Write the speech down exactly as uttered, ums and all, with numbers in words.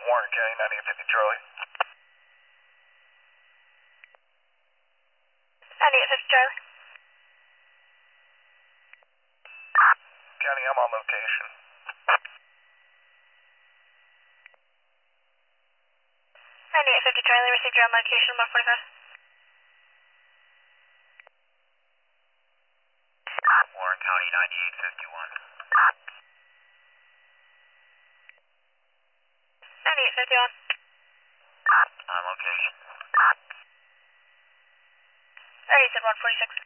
Warren County, ninety-eight fifty Charlie. ninety-eight fifty Charlie. County, I'm on location. ninety-eight fifty Charlie, received your on location, one forty-five. Warren County, ninety-eight fifty-one. ninety-eight fifty-one. On location. thirty-seven one forty-six.